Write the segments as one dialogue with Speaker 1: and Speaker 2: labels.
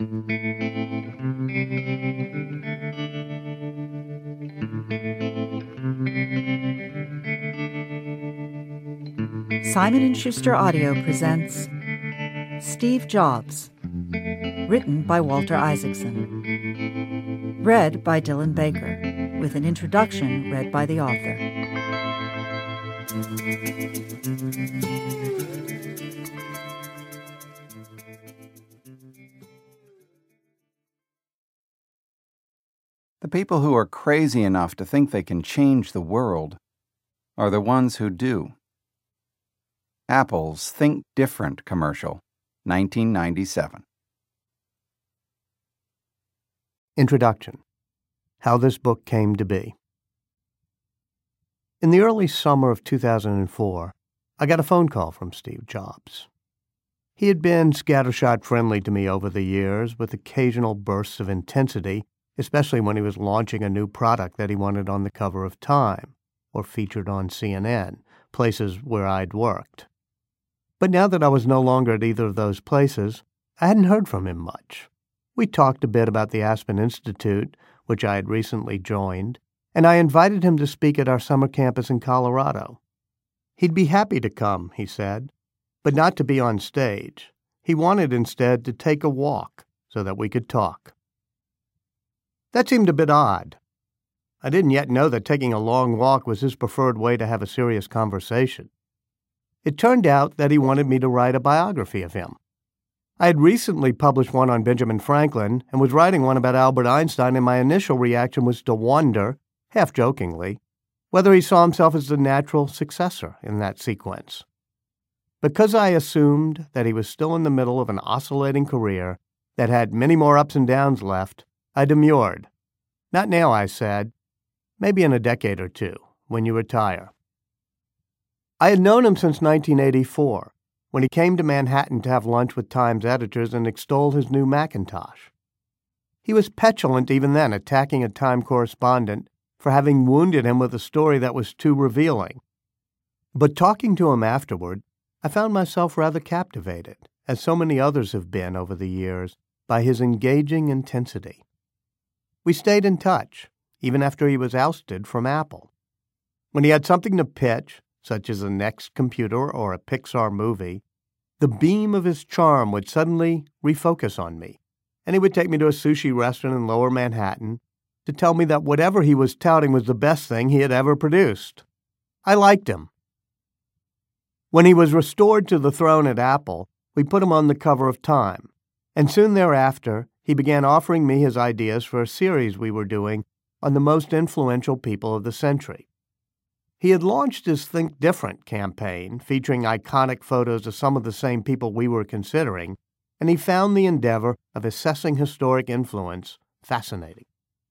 Speaker 1: Simon & Schuster Audio presents Steve Jobs, written by Walter Isaacson, read by Dylan Baker, with an introduction read by the author.
Speaker 2: The people who are crazy enough to think they can change the world are the ones who do. Apple's Think Different commercial, 1997.
Speaker 3: Introduction. How this book came to be. In the early summer of 2004, I got a phone call from Steve Jobs. He had been scattershot friendly to me over the years, with occasional bursts of intensity, especially when he was launching a new product that he wanted on the cover of Time or featured on CNN, places where I'd worked. But now that I was no longer at either of those places, I hadn't heard from him much. We talked a bit about the Aspen Institute, which I had recently joined, and I invited him to speak at our summer campus in Colorado. He'd be happy to come, he said, but not to be on stage. He wanted instead to take a walk so that we could talk. That seemed a bit odd. I didn't yet know that taking a long walk was his preferred way to have a serious conversation. It turned out that he wanted me to write a biography of him. I had recently published one on Benjamin Franklin and was writing one about Albert Einstein, and my initial reaction was to wonder, half-jokingly, whether he saw himself as the natural successor in that sequence. Because I assumed that he was still in the middle of an oscillating career that had many more ups and downs left, I demurred. Not now, I said. Maybe in a decade or two, when you retire. I had known him since 1984, when he came to Manhattan to have lunch with Time's editors and extol his new Macintosh. He was petulant even then, attacking a Time correspondent for having wounded him with a story that was too revealing. But talking to him afterward, I found myself rather captivated, as so many others have been over the years, by his engaging intensity. We stayed in touch, even after he was ousted from Apple. When he had something to pitch, such as the next computer or a Pixar movie, the beam of his charm would suddenly refocus on me, and he would take me to a sushi restaurant in Lower Manhattan to tell me that whatever he was touting was the best thing he had ever produced. I liked him. When he was restored to the throne at Apple, we put him on the cover of Time, and soon thereafter he began offering me his ideas for a series we were doing on the most influential people of the century. He had launched his Think Different campaign, featuring iconic photos of some of the same people we were considering, and he found the endeavor of assessing historic influence fascinating.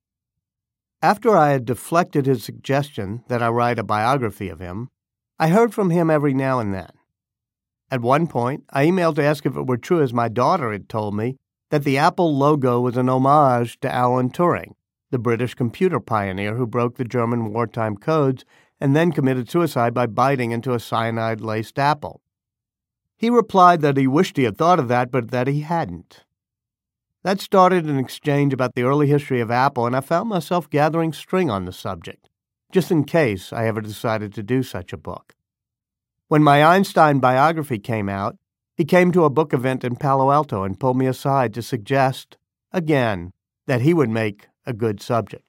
Speaker 3: After I had deflected his suggestion that I write a biography of him, I heard from him every now and then. At one point, I emailed to ask if it were true, as my daughter had told me, that the Apple logo was an homage to Alan Turing, the British computer pioneer who broke the German wartime codes and then committed suicide by biting into a cyanide-laced apple. He replied that he wished he had thought of that, but that he hadn't. That started an exchange about the early history of Apple, and I found myself gathering string on the subject, just in case I ever decided to do such a book. When my Einstein biography came out, he came to a book event in Palo Alto and pulled me aside to suggest, again, that he would make a good subject.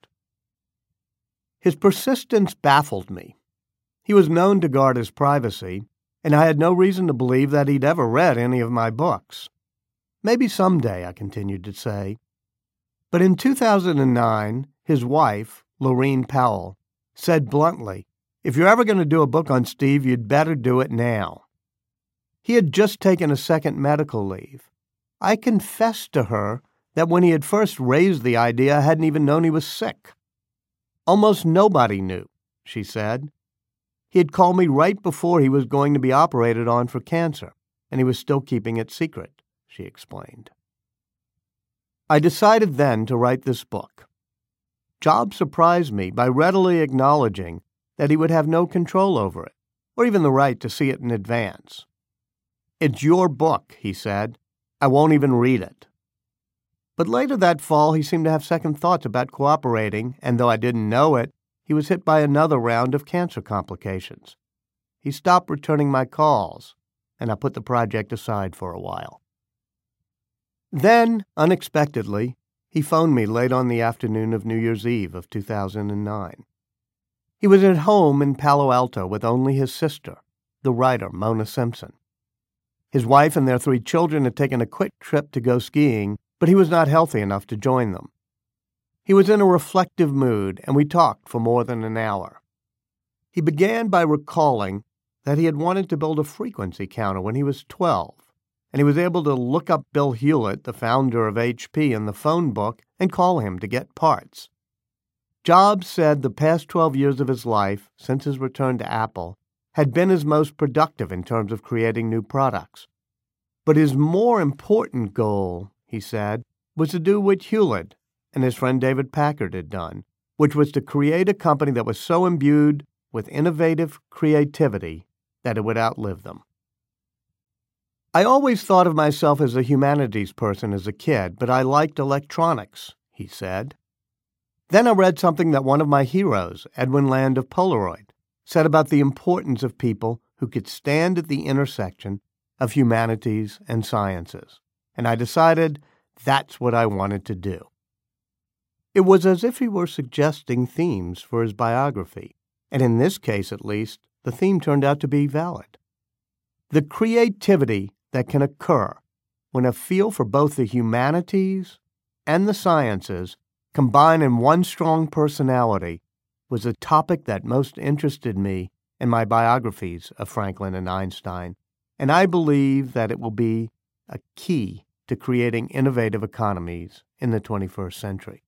Speaker 3: His persistence baffled me. He was known to guard his privacy, and I had no reason to believe that he'd ever read any of my books. Maybe someday, I continued to say. But in 2009, his wife, Laureen Powell, said bluntly, "If you're ever going to do a book on Steve, you'd better do it now." He had just taken a second medical leave. I confessed to her that when he had first raised the idea, I hadn't even known he was sick. "Almost nobody knew," she said. He had called me right before he was going to be operated on for cancer, and he was still keeping it secret, she explained. I decided then to write this book. Jobs surprised me by readily acknowledging that he would have no control over it, or even the right to see it in advance. "It's your book," he said. "I won't even read it." But later that fall, he seemed to have second thoughts about cooperating, and though I didn't know it, he was hit by another round of cancer complications. He stopped returning my calls, and I put the project aside for a while. Then, unexpectedly, he phoned me late on the afternoon of New Year's Eve of 2009. He was at home in Palo Alto with only his sister, the writer Mona Simpson. His wife and their 3 children had taken a quick trip to go skiing, but he was not healthy enough to join them. He was in a reflective mood, and we talked for more than an hour. He began by recalling that he had wanted to build a frequency counter when he was 12, and he was able to look up Bill Hewlett, the founder of HP, in the phone book and call him to get parts. Jobs said the past 12 years of his life, since his return to Apple, had been his most productive in terms of creating new products. But his more important goal, he said, was to do what Hewlett and his friend David Packard had done, which was to create a company that was so imbued with innovative creativity that it would outlive them. I always thought of myself as a humanities person as a kid, but I liked electronics, he said. Then I read something that one of my heroes, Edwin Land of Polaroid, said about the importance of people who could stand at the intersection of humanities and sciences, and I decided that's what I wanted to do. It was as if he were suggesting themes for his biography, and in this case at least, the theme turned out to be valid. The creativity that can occur when a feel for both the humanities and the sciences combine in one strong personality was a topic that most interested me in my biographies of Franklin and Einstein, and I believe that it will be a key to creating innovative economies in the 21st century.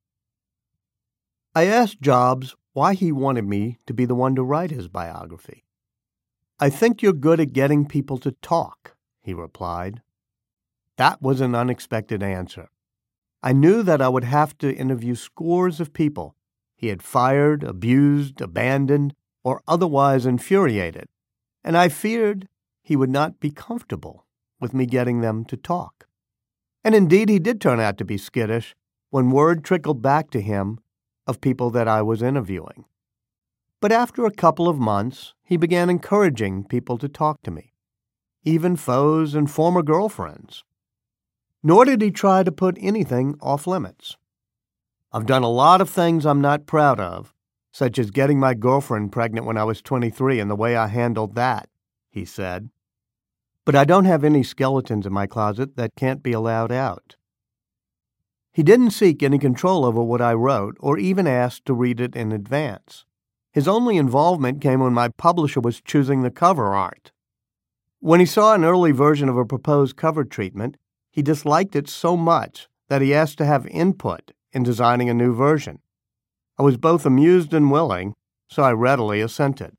Speaker 3: I asked Jobs why he wanted me to be the one to write his biography. "I think you're good at getting people to talk," he replied. That was an unexpected answer. I knew that I would have to interview scores of people he had fired, abused, abandoned, or otherwise infuriated, and I feared he would not be comfortable with me getting them to talk. And indeed he did turn out to be skittish when word trickled back to him of people that I was interviewing. But after a couple of months, he began encouraging people to talk to me, even foes and former girlfriends. Nor did he try to put anything off limits. "I've done a lot of things I'm not proud of, such as getting my girlfriend pregnant when I was 23 and the way I handled that," he said. "But I don't have any skeletons in my closet that can't be allowed out." He didn't seek any control over what I wrote or even ask to read it in advance. His only involvement came when my publisher was choosing the cover art. When he saw an early version of a proposed cover treatment, he disliked it so much that he asked to have input in designing a new version. I was both amused and willing, so I readily assented.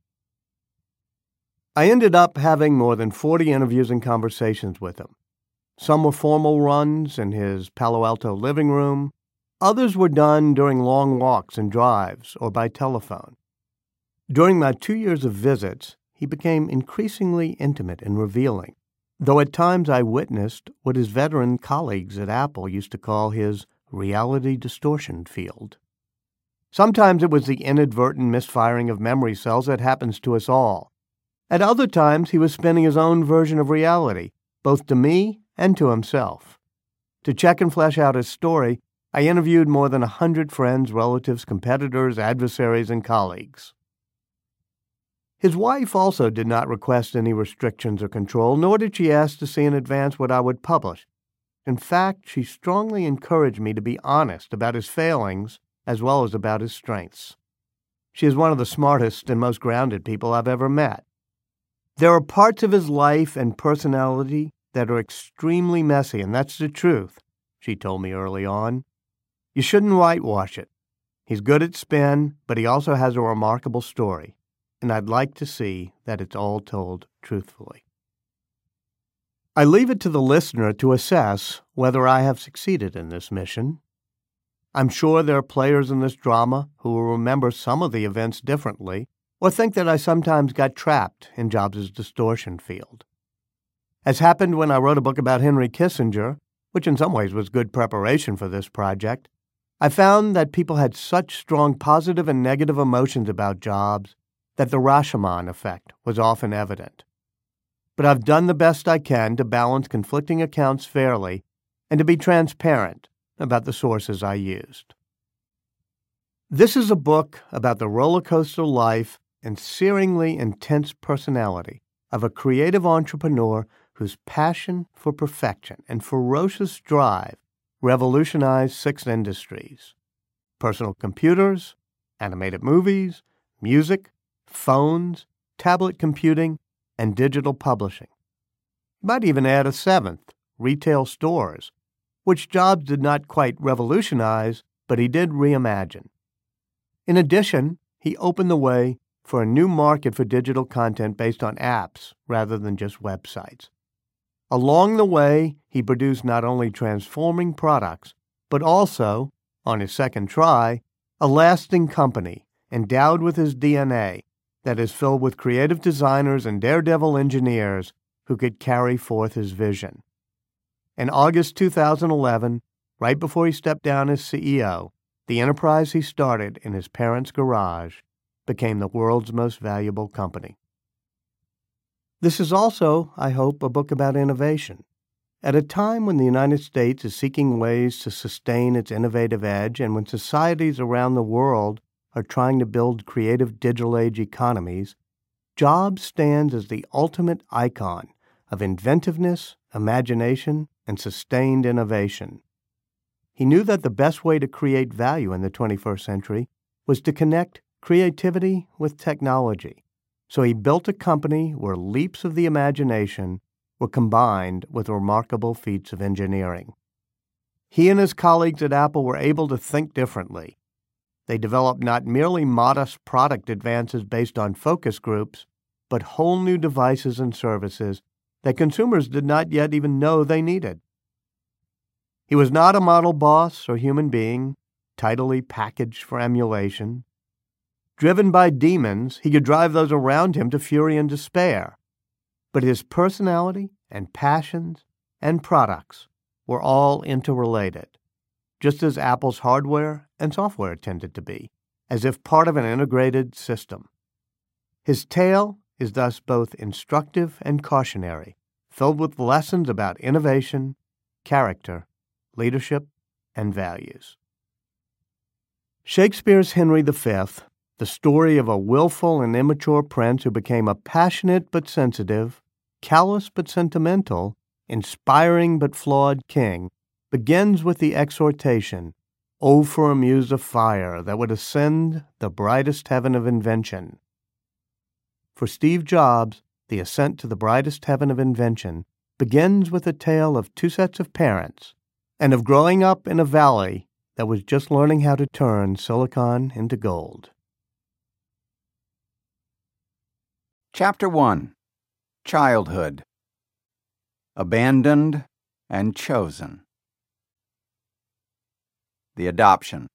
Speaker 3: I ended up having more than 40 interviews and conversations with him. Some were formal runs in his Palo Alto living room. Others were done during long walks and drives or by telephone. During my 2 years of visits, he became increasingly intimate and revealing, though at times I witnessed what his veteran colleagues at Apple used to call his reality distortion field. Sometimes it was the inadvertent misfiring of memory cells that happens to us all. At other times, he was spinning his own version of reality, both to me and to himself. To check and flesh out his story, I interviewed more than 100 friends, relatives, competitors, adversaries, and colleagues. His wife also did not request any restrictions or control, nor did she ask to see in advance what I would publish. In fact, she strongly encouraged me to be honest about his failings as well as about his strengths. She is one of the smartest and most grounded people I've ever met. There are parts of his life and personality that are extremely messy, and that's the truth, she told me early on. You shouldn't whitewash it. He's good at spin, but he also has a remarkable story, and I'd like to see that it's all told truthfully. I leave it to the listener to assess whether I have succeeded in this mission. I'm sure there are players in this drama who will remember some of the events differently or think that I sometimes got trapped in Jobs' distortion field. As happened when I wrote a book about Henry Kissinger, which in some ways was good preparation for this project, I found that people had such strong positive and negative emotions about Jobs that the Rashomon effect was often evident. But I've done the best I can to balance conflicting accounts fairly and to be transparent about the sources I used. This is a book about the roller coaster life and searingly intense personality of a creative entrepreneur whose passion for perfection and ferocious drive revolutionized 6 industries: personal computers, animated movies, music, phones, tablet computing, and digital publishing. You might even add a 7th, retail stores, which Jobs did not quite revolutionize, but he did reimagine. In addition, he opened the way for a new market for digital content based on apps rather than just websites. Along the way, he produced not only transforming products, but also, on his second try, a lasting company endowed with his DNA that is filled with creative designers and daredevil engineers who could carry forth his vision. In August 2011, right before he stepped down as CEO, the enterprise he started in his parents' garage became the world's most valuable company. This is also, I hope, a book about innovation. At a time when the United States is seeking ways to sustain its innovative edge and when societies around the world are trying to build creative digital age economies, Jobs stands as the ultimate icon of inventiveness, imagination, and sustained innovation. He knew that the best way to create value in the 21st century was to connect creativity with technology. So he built a company where leaps of the imagination were combined with remarkable feats of engineering. He and his colleagues at Apple were able to think differently. They developed not merely modest product advances based on focus groups, but whole new devices and services that consumers did not yet even know they needed. He was not a model boss or human being, tidily packaged for emulation. Driven by demons, he could drive those around him to fury and despair. But his personality and passions and products were all interrelated, just as Apple's hardware and software tended to be, as if part of an integrated system. His tale is thus both instructive and cautionary, filled with lessons about innovation, character, leadership, and values. Shakespeare's Henry V, the story of a willful and immature prince who became a passionate but sensitive, callous but sentimental, inspiring but flawed king, begins with the exhortation, "Oh, for a muse of fire that would ascend the brightest heaven of invention." For Steve Jobs, the ascent to the brightest heaven of invention begins with a tale of 2 sets of parents and of growing up in a valley that was just learning how to turn silicon into gold.
Speaker 2: Chapter 1. Childhood. Abandoned and Chosen. The Adoption.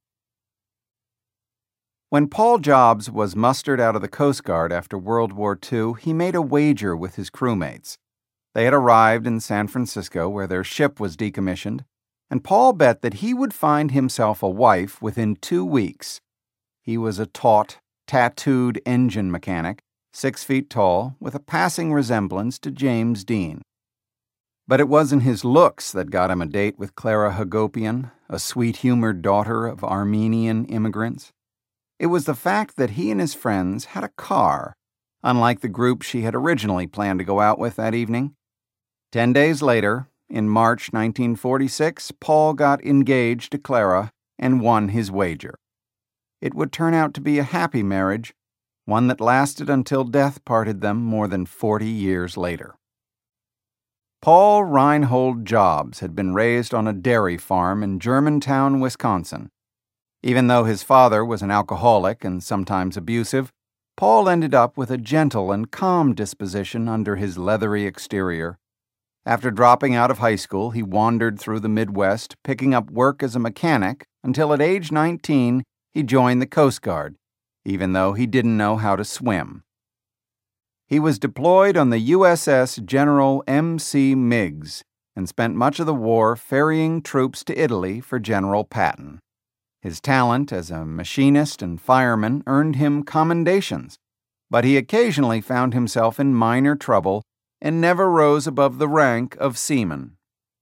Speaker 2: When Paul Jobs was mustered out of the Coast Guard after World War II, he made a wager with his crewmates. They had arrived in San Francisco, where their ship was decommissioned, and Paul bet that he would find himself a wife within 2 weeks. He was a taut, tattooed engine mechanic, 6 feet tall, with a passing resemblance to James Dean. But it wasn't his looks that got him a date with Clara Hagopian, a sweet-humored daughter of Armenian immigrants. It was the fact that he and his friends had a car, unlike the group she had originally planned to go out with that evening. 10 days later, in March 1946, Paul got engaged to Clara and won his wager. It would turn out to be a happy marriage, one that lasted until death parted them more than 40 years later. Paul Reinhold Jobs had been raised on a dairy farm in Germantown, Wisconsin. Even though his father was an alcoholic and sometimes abusive, Paul ended up with a gentle and calm disposition under his leathery exterior. After dropping out of high school, he wandered through the Midwest, picking up work as a mechanic, until at age 19 he joined the Coast Guard, even though he didn't know how to swim. He was deployed on the USS General M.C. Meigs and spent much of the war ferrying troops to Italy for General Patton. His talent as a machinist and fireman earned him commendations, but he occasionally found himself in minor trouble and never rose above the rank of seaman.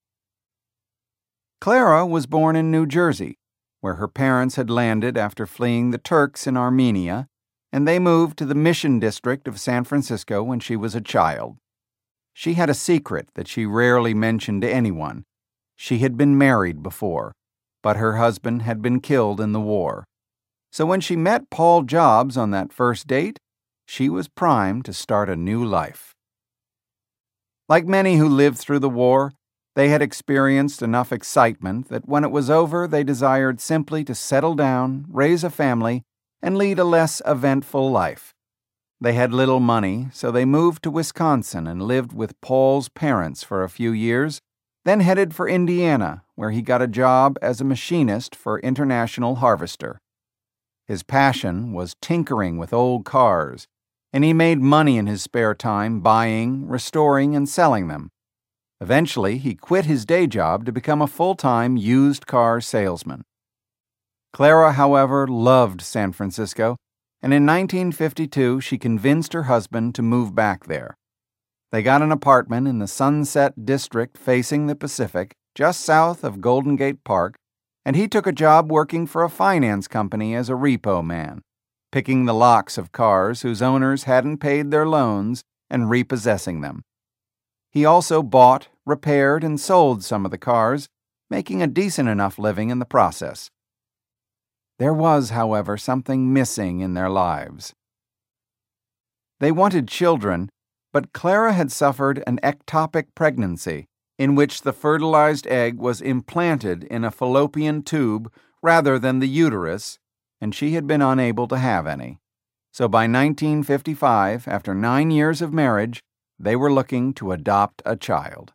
Speaker 2: Clara was born in New Jersey, where her parents had landed after fleeing the Turks in Armenia, and they moved to the Mission District of San Francisco when she was a child. She had a secret that she rarely mentioned to anyone. She had been married before, but her husband had been killed in the war. So when she met Paul Jobs on that first date, she was primed to start a new life. Like many who lived through the war, they had experienced enough excitement that when it was over, they desired simply to settle down, raise a family, and lead a less eventful life. They had little money, so they moved to Wisconsin and lived with Paul's parents for a few years, then headed for Indiana, where he got a job as a machinist for International Harvester. His passion was tinkering with old cars, and he made money in his spare time buying, restoring, and selling them. Eventually, he quit his day job to become a full-time used car salesman. Clara, however, loved San Francisco, and in 1952 she convinced her husband to move back there. They got an apartment in the Sunset District facing the Pacific, just south of Golden Gate Park, and he took a job working for a finance company as a repo man, picking the locks of cars whose owners hadn't paid their loans and repossessing them. He also bought, repaired, and sold some of the cars, making a decent enough living in the process. There was, however, something missing in their lives. They wanted children, but Clara had suffered an ectopic pregnancy, in which the fertilized egg was implanted in a fallopian tube rather than the uterus, and she had been unable to have any. So by 1955, after 9 years of marriage, they were looking to adopt a child.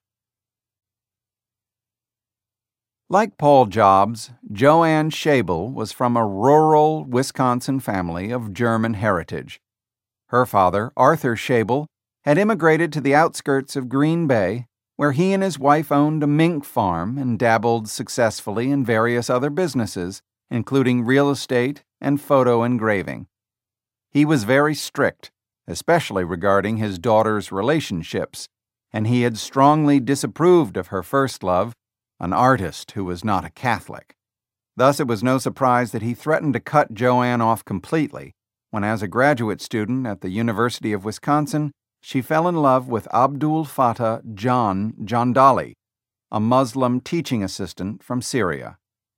Speaker 2: Like Paul Jobs, Joanne Schabel was from a rural Wisconsin family of German heritage. Her father, Arthur Schabel, had immigrated to the outskirts of Green Bay, where he and his wife owned a mink farm and dabbled successfully in various other businesses, including real estate and photo engraving. He was very strict, especially regarding his daughter's relationships, and he had strongly disapproved of her first love, an artist who was not a Catholic. Thus, it was no surprise that he threatened to cut Joanne off completely when, as a graduate student at the University of Wisconsin, she fell in love with Abdul Fattah Jandali, a Muslim teaching assistant from Syria.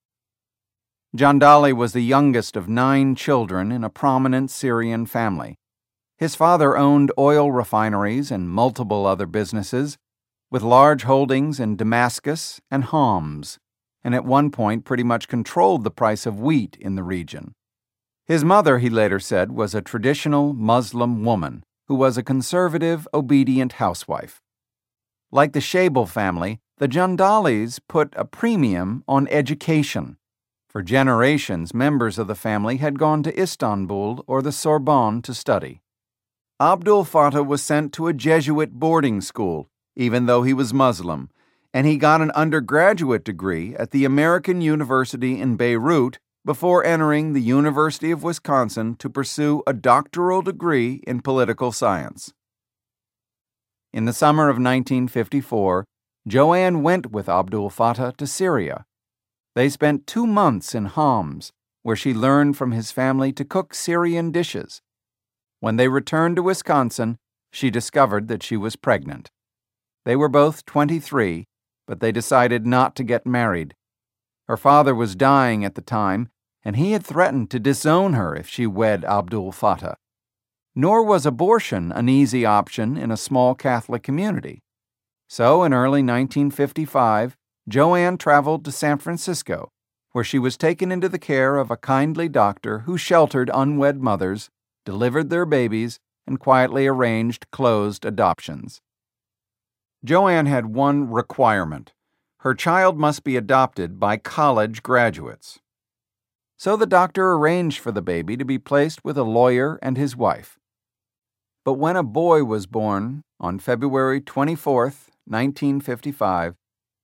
Speaker 2: Jandali was the youngest of 9 children in a prominent Syrian family. His father owned oil refineries and multiple other businesses, with large holdings in Damascus and Homs, and at one point pretty much controlled the price of wheat in the region. His mother, he later said, was a traditional Muslim woman who was a conservative, obedient housewife. Like the Schabel family, the Jandalis put a premium on education. For generations, members of the family had gone to Istanbul or the Sorbonne to study. Abdul Fattah was sent to a Jesuit boarding school, even though he was Muslim, and he got an undergraduate degree at the American University in Beirut before entering the University of Wisconsin to pursue a doctoral degree in political science. In the summer of 1954, Joanne went with Abdul Fattah to Syria. They spent 2 months in Homs, where she learned from his family to cook Syrian dishes. When they returned to Wisconsin, she discovered that she was pregnant. They were both 23, but they decided not to get married. Her father was dying at the time, and he had threatened to disown her if she wed Abdul Fattah. Nor was abortion an easy option in a small Catholic community. So in early 1955, Joanne traveled to San Francisco, where she was taken into the care of a kindly doctor who sheltered unwed mothers, delivered their babies, and quietly arranged closed adoptions. Joanne had one requirement. Her child must be adopted by college graduates. So the doctor arranged for the baby to be placed with a lawyer and his wife. But when a boy was born on February 24, 1955,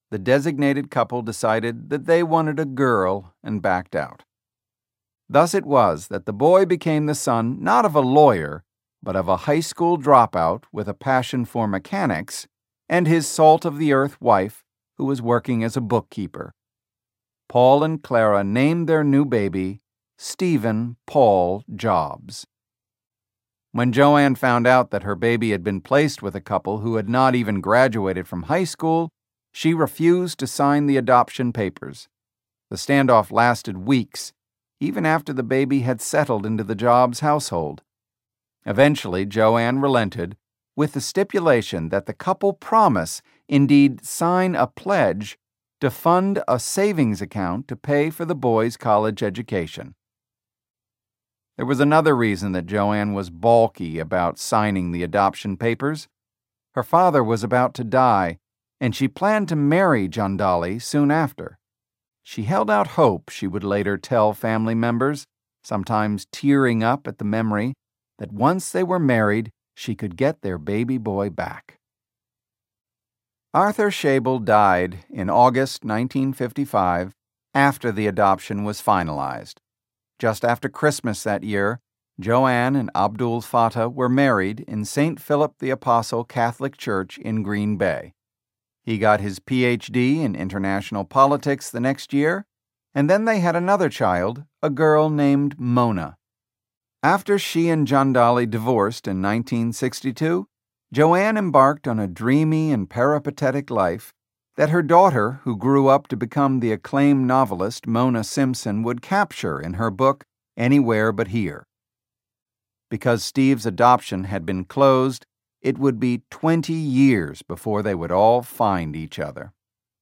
Speaker 2: the designated couple decided that they wanted a girl and backed out. Thus it was that the boy became the son not of a lawyer, but of a high school dropout with a passion for mechanics and his salt-of-the-earth wife who was working as a bookkeeper. Paul and Clara named their new baby Stephen Paul Jobs. When Joanne found out that her baby had been placed with a couple who had not even graduated from high school, she refused to sign the adoption papers. The standoff lasted weeks, even after the baby had settled into the Jobs household. Eventually, Joanne relented, with the stipulation that the couple promise, indeed sign a pledge, to fund a savings account to pay for the boy's college education. There was another reason that Joanne was balky about signing the adoption papers. Her father was about to die, and she planned to marry Jandali soon after. She held out hope, she would later tell family members, sometimes tearing up at the memory, that once they were married, she could get their baby boy back. Arthur Schable died in August 1955 after the adoption was finalized. Just after Christmas that year, Joanne and Abdul Fattah were married in St. Philip the Apostle Catholic Church in Green Bay. He got his Ph.D. in international politics the next year, and then they had another child, a girl named Mona. After she and Jandali divorced in 1962, Joanne embarked on a dreamy and peripatetic life that her daughter, who grew up to become the acclaimed novelist Mona Simpson, would capture in her book Anywhere But Here. Because Steve's adoption had been closed, it would be 20 years before they would all find each other.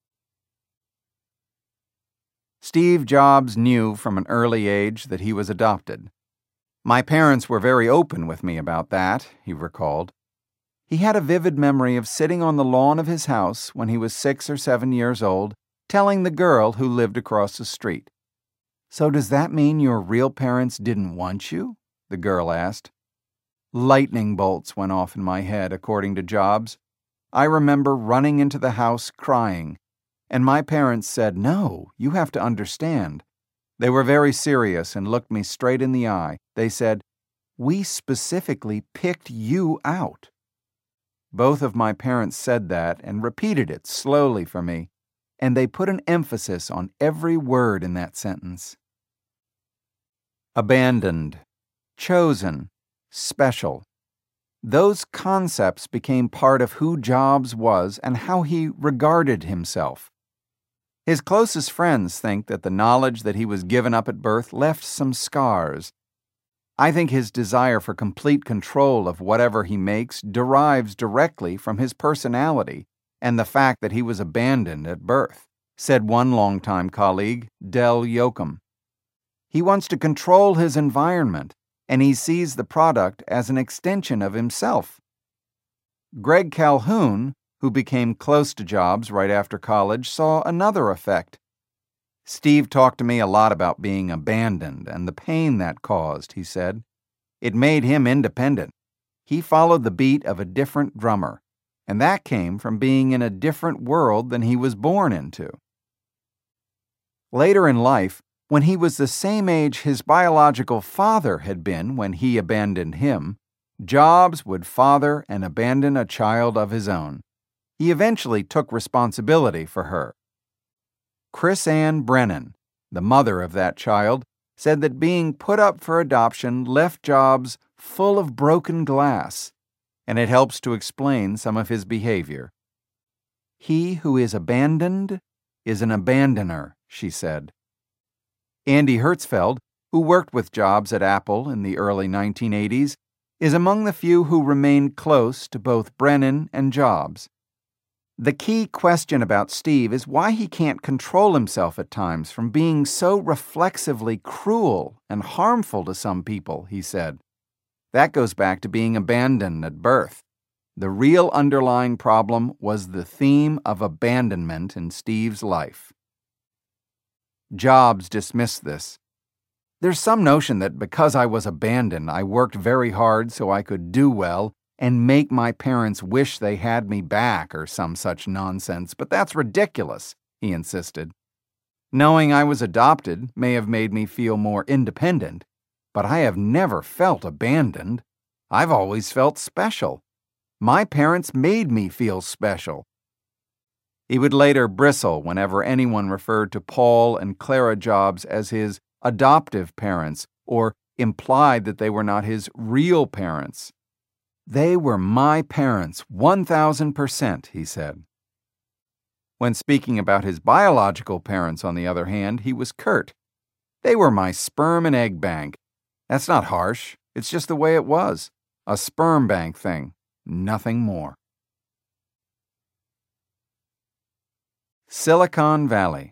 Speaker 2: Steve Jobs knew from an early age that he was adopted. My parents were very open with me about that, he recalled. He had a vivid memory of sitting on the lawn of his house when he was 6 or 7 years old, telling the girl who lived across the street. "So does that mean your real parents didn't want you?" the girl asked. Lightning bolts went off in my head, according to Jobs. I remember running into the house crying, and my parents said, "No, you have to understand." They were very serious and looked me straight in the eye. They said, "We specifically picked you out." Both of my parents said that and repeated it slowly for me, and they put an emphasis on every word in that sentence. Abandoned, chosen, special. Those concepts became part of who Jobs was and how he regarded himself. His closest friends think that the knowledge that he was given up at birth left some scars. I think his desire for complete control of whatever he makes derives directly from his personality and the fact that he was abandoned at birth, said one longtime colleague, Del Yoakum. He wants to control his environment, and he sees the product as an extension of himself. Greg Calhoun, who became close to Jobs right after college, saw another effect. "Steve talked to me a lot about being abandoned and the pain that caused," he said. "It made him independent. He followed the beat of a different drummer, and that came from being in a different world than he was born into." Later in life, when he was the same age his biological father had been when he abandoned him, Jobs would father and abandon a child of his own. He eventually took responsibility for her. Chris Ann Brennan, the mother of that child, said that being put up for adoption left Jobs full of broken glass, and it helps to explain some of his behavior. "He who is abandoned is an abandoner," she said. Andy Hertzfeld, who worked with Jobs at Apple in the early 1980s, is among the few who remained close to both Brennan and Jobs. The key question about Steve is why he can't control himself at times from being so reflexively cruel and harmful to some people, he said. That goes back to being abandoned at birth. The real underlying problem was the theme of abandonment in Steve's life. Jobs dismissed this. "There's some notion that because I was abandoned, I worked very hard so I could do well and make my parents wish they had me back or some such nonsense, but that's ridiculous, he insisted. Knowing I was adopted may have made me feel more independent, but I have never felt abandoned. I've always felt special. My parents made me feel special. He would later bristle whenever anyone referred to Paul and Clara Jobs as his adoptive parents or implied that they were not his real parents. They were my parents, 1,000%, he said. When speaking about his biological parents, on the other hand, he was curt. They were my sperm and egg bank. That's not harsh. It's just the way it was. A sperm bank thing. Nothing more. Silicon Valley.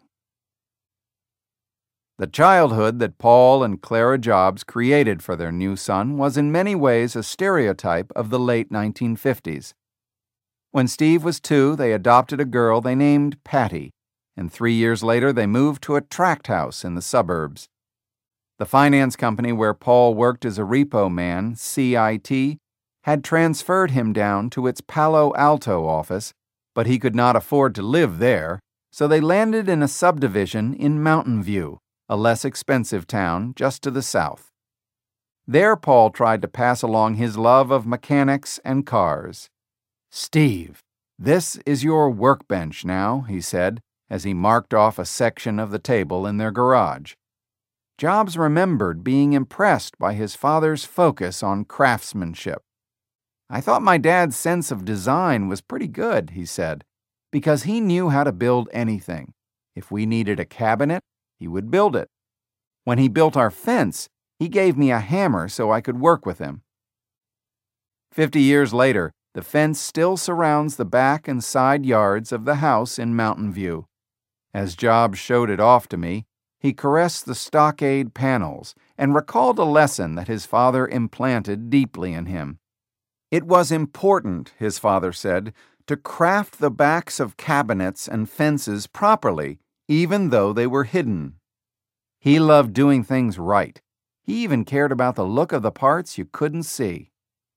Speaker 2: The childhood that Paul and Clara Jobs created for their new son was in many ways a stereotype of the late 1950s. When Steve was 2, they adopted a girl they named Patty, and 3 years later they moved to a tract house in the suburbs. The finance company where Paul worked as a repo man, CIT, had transferred him down to its Palo Alto office, but he could not afford to live there, so they landed in a subdivision in Mountain View, a less expensive town just to the south. There Paul tried to pass along his love of mechanics and cars. "Steve, this is your workbench now," he said, as he marked off a section of the table in their garage. Jobs remembered being impressed by his father's focus on craftsmanship. "I thought my dad's sense of design was pretty good," he said, "because he knew how to build anything. If we needed a cabinet, he would build it. When he built our fence, he gave me a hammer so I could work with him." 50 years later, the fence still surrounds the back and side yards of the house in Mountain View. As Jobs showed it off to me, he caressed the stockade panels and recalled a lesson that his father implanted deeply in him. It was important, his father said, to craft the backs of cabinets and fences properly, even though they were hidden. He loved doing things right. He even cared about the look of the parts you couldn't see.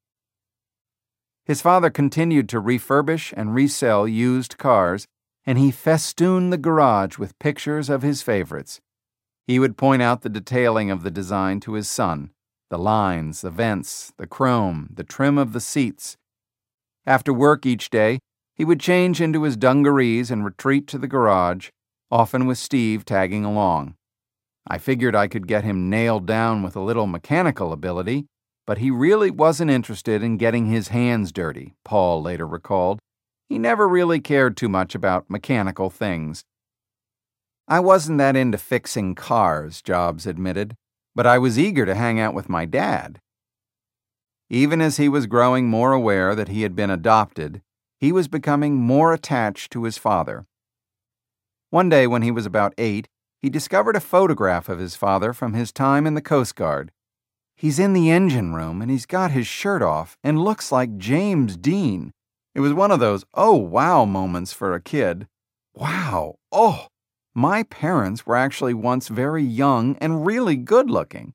Speaker 2: His father continued to refurbish and resell used cars, and he festooned the garage with pictures of his favorites. He would point out the detailing of the design to his son, the lines, the vents, the chrome, the trim of the seats. After work each day, he would change into his dungarees and retreat to the garage, often with Steve tagging along. I figured I could get him nailed down with a little mechanical ability, but he really wasn't interested in getting his hands dirty, Paul later recalled. He never really cared too much about mechanical things. "I wasn't that into fixing cars," Jobs admitted, "but I was eager to hang out with my dad." Even as he was growing more aware that he had been adopted, he was becoming more attached to his father. One day when he was about 8, he discovered a photograph of his father from his time in the Coast Guard. "He's in the engine room and he's got his shirt off and looks like James Dean." It was one of those "oh wow" moments for a kid. Wow, oh, my parents were actually once very young and really good-looking.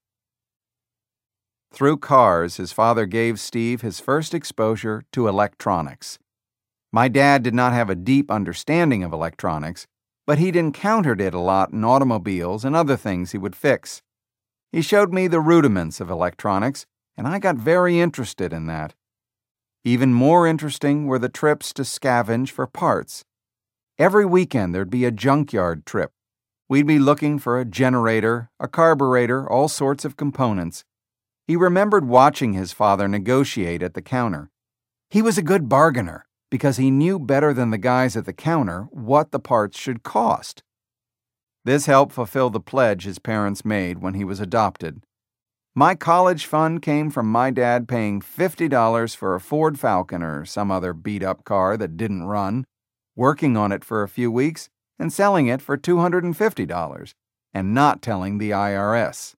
Speaker 2: Through cars, his father gave Steve his first exposure to electronics. My dad did not have a deep understanding of electronics, but he'd encountered it a lot in automobiles and other things he would fix. He showed me the rudiments of electronics, and I got very interested in that. Even more interesting were the trips to scavenge for parts. Every weekend there'd be a junkyard trip. We'd be looking for a generator, a carburetor, all sorts of components. He remembered watching his father negotiate at the counter. He was a good bargainer because he knew better than the guys at the counter what the parts should cost. This helped fulfill the pledge his parents made when he was adopted. My college fund came from my dad paying $50 for a Ford Falcon or some other beat-up car that didn't run, working on it for a few weeks, and selling it for $250, and not telling the IRS.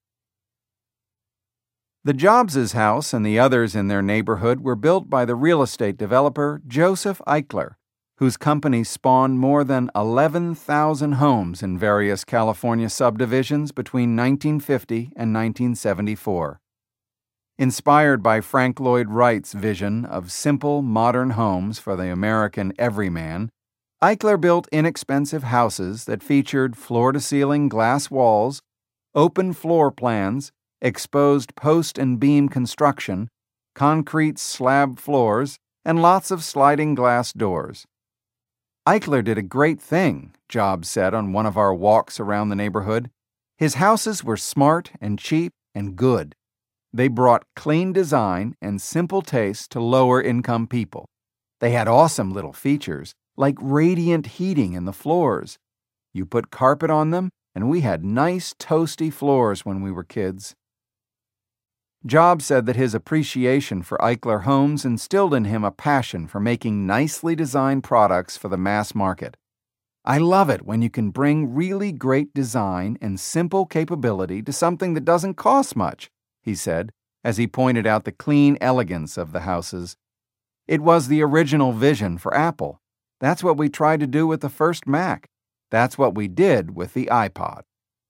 Speaker 2: The Jobses' house and the others in their neighborhood were built by the real estate developer Joseph Eichler, whose company spawned more than 11,000 homes in various California subdivisions between 1950 and 1974. Inspired by Frank Lloyd Wright's vision of simple, modern homes for the American everyman, Eichler built inexpensive houses that featured floor-to-ceiling glass walls, open floor plans, exposed post and beam construction, concrete slab floors, and lots of sliding glass doors. Eichler did a great thing, Jobs said on one of our walks around the neighborhood. His houses were smart and cheap and good. They brought clean design and simple taste to lower-income people. They had awesome little features, like radiant heating in the floors. You put carpet on them, and we had nice, toasty floors when we were kids. Jobs said that his appreciation for Eichler homes instilled in him a passion for making nicely designed products for the mass market. I love it when you can bring really great design and simple capability to something that doesn't cost much, he said, as he pointed out the clean elegance of the houses. It was the original vision for Apple. That's what we tried to do with the first Mac. That's what we did with the iPod.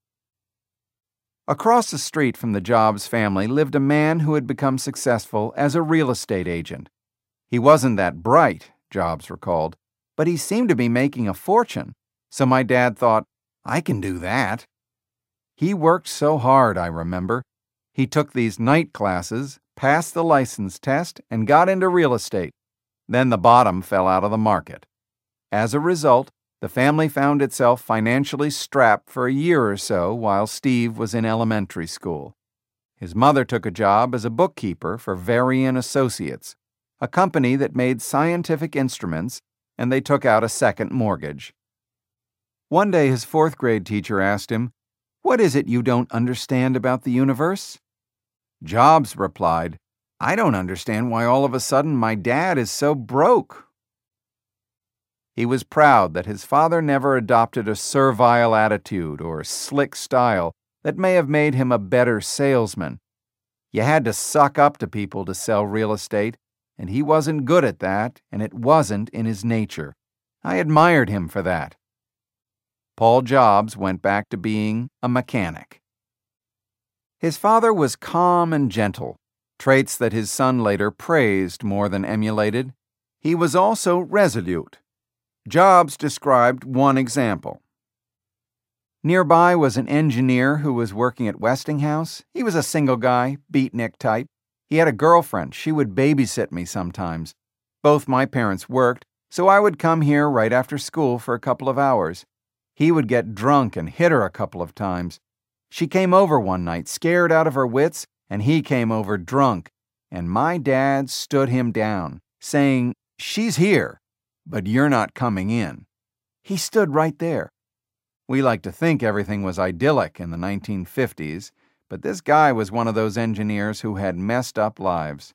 Speaker 2: Across the street from the Jobs family lived a man who had become successful as a real estate agent. He wasn't that bright, Jobs recalled, but he seemed to be making a fortune, so my dad thought, I can do that. He worked so hard, I remember. He took these night classes, passed the license test, and got into real estate. Then the bottom fell out of the market. As a result, the family found itself financially strapped for a year or so while Steve was in elementary school. His mother took a job as a bookkeeper for Varian Associates, a company that made scientific instruments, and they took out a second mortgage. One day his fourth-grade teacher asked him, "What is it you don't understand about the universe?" Jobs replied, "I don't understand why all of a sudden my dad is so broke." He was proud that his father never adopted a servile attitude or slick style that may have made him a better salesman. You had to suck up to people to sell real estate, and he wasn't good at that, and it wasn't in his nature. I admired him for that. Paul Jobs went back to being a mechanic. His father was calm and gentle, traits that his son later praised more than emulated. He was also resolute. Jobs described one example. Nearby was an engineer who was working at Westinghouse. He was a single guy, beatnik type. He had a girlfriend. She would babysit me sometimes. Both my parents worked, so I would come here right after school for a couple of hours. He would get drunk and hit her a couple of times. She came over one night, scared out of her wits, and he came over drunk. And my dad stood him down, saying, "She's here, but you're not coming in." He stood right there. We like to think everything was idyllic in the 1950s, but this guy was one of those engineers who had messed up lives.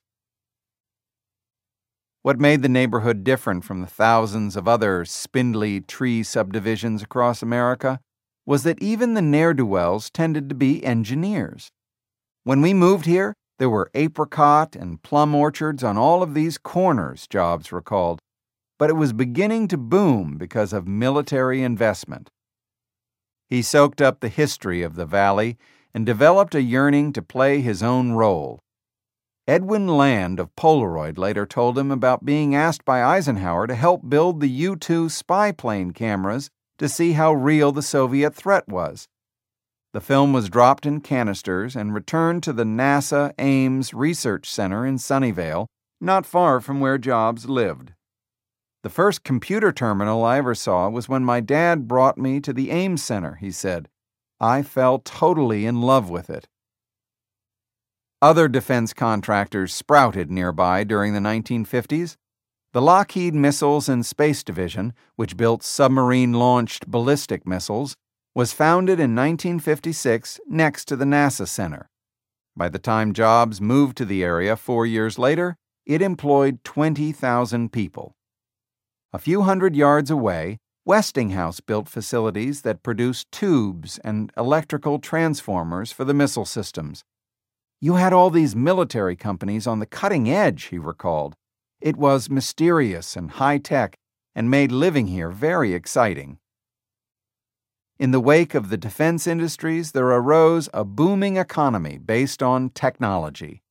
Speaker 2: What made the neighborhood different from the thousands of other spindly tree subdivisions across America was that even the ne'er-do-wells tended to be engineers. When we moved here, there were apricot and plum orchards on all of these corners, Jobs recalled, but it was beginning to boom because of military investment. He soaked up the history of the valley and developed a yearning to play his own role. Edwin Land of Polaroid later told him about being asked by Eisenhower to help build the U-2 spy plane cameras to see how real the Soviet threat was. The film was dropped in canisters and returned to the NASA Ames Research Center in Sunnyvale, not far from where Jobs lived. The first computer terminal I ever saw was when my dad brought me to the Ames Center, he said. I fell totally in love with it. Other defense contractors sprouted nearby during the 1950s. The Lockheed Missiles and Space Division, which built submarine-launched ballistic missiles, was founded in 1956 next to the NASA Center. By the time Jobs moved to the area 4 years later, it employed 20,000 people. A few hundred yards away, Westinghouse built facilities that produced tubes and electrical transformers for the missile systems. You had all these military companies on the cutting edge, he recalled. It was mysterious and high-tech and made living here very exciting. In the wake of the defense industries, there arose a booming economy based on technology.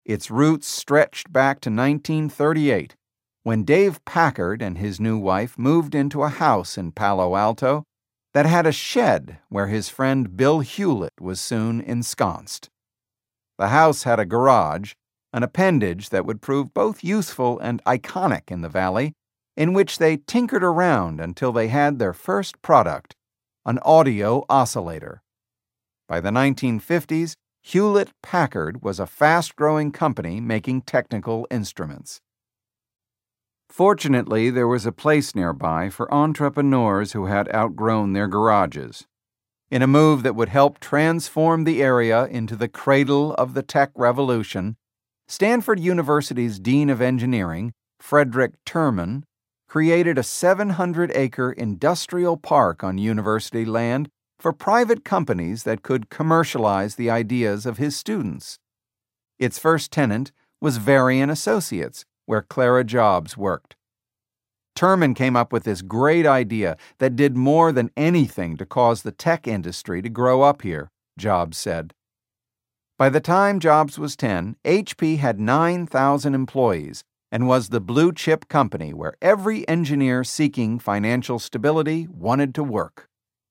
Speaker 2: Its roots stretched back to 1938, when Dave Packard and his new wife moved into a house in Palo Alto that had a shed where his friend Bill Hewlett was soon ensconced. The house had a garage, an appendage that would prove both useful and iconic in the valley, in which they tinkered around until they had their first product, an audio oscillator. By the 1950s, Hewlett-Packard was a fast-growing company making technical instruments. Fortunately, there was a place nearby for entrepreneurs who had outgrown their garages. In a move that would help transform the area into the cradle of the tech revolution, Stanford University's Dean of Engineering, Frederick Terman, created a 700-acre industrial park on university land for private companies that could commercialize the ideas of his students. Its first tenant was Varian Associates, where Clara Jobs worked. Terman came up with this great idea that did more than anything to cause the tech industry to grow up here, Jobs said. By the time Jobs was 10, HP had 9,000 employees and was the blue-chip company where every engineer seeking financial stability wanted to work.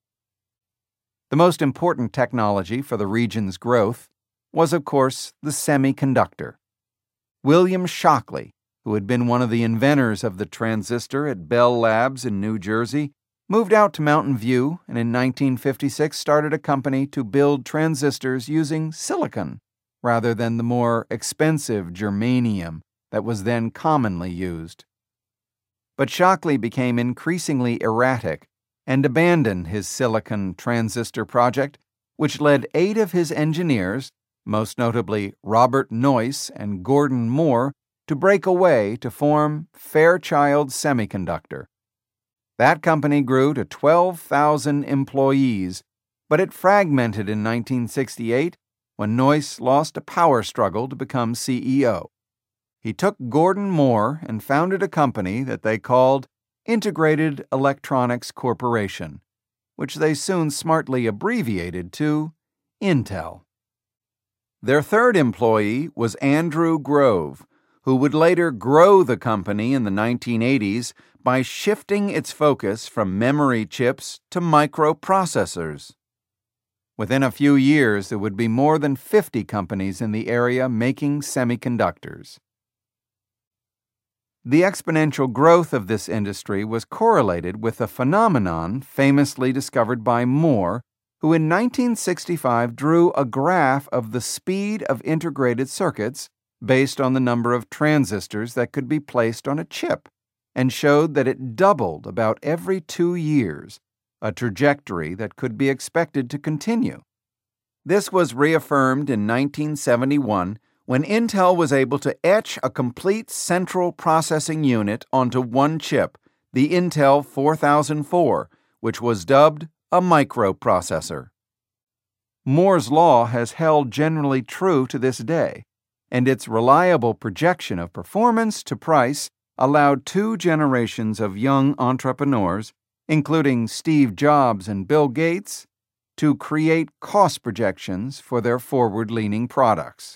Speaker 2: The most important technology for the region's growth was, of course, the semiconductor. William Shockley, who had been one of the inventors of the transistor at Bell Labs in New Jersey, moved out to Mountain View and in 1956 started a company to build transistors using silicon rather than the more expensive germanium that was then commonly used. But Shockley became increasingly erratic and abandoned his silicon transistor project, which led 8 of his engineers, most notably Robert Noyce and Gordon Moore, to break away to form Fairchild Semiconductor. That company grew to 12,000 employees, but it fragmented in 1968 when Noyce lost a power struggle to become CEO. He took Gordon Moore and founded a company that they called Integrated Electronics Corporation, which they soon smartly abbreviated to Intel. Their third employee was Andrew Grove, who would later grow the company in the 1980s by shifting its focus from memory chips to microprocessors. Within a few years, there would be more than 50 companies in the area making semiconductors. The exponential growth of this industry was correlated with a phenomenon famously discovered by Moore, who in 1965 drew a graph of the speed of integrated circuits based on the number of transistors that could be placed on a chip, and showed that it doubled about every 2 years, a trajectory that could be expected to continue. This was reaffirmed in 1971 when Intel was able to etch a complete central processing unit onto one chip, the Intel 4004, which was dubbed a microprocessor. Moore's law has held generally true to this day, and its reliable projection of performance to price allowed 2 generations of young entrepreneurs, including Steve Jobs and Bill Gates, to create cost projections for their forward-leaning products.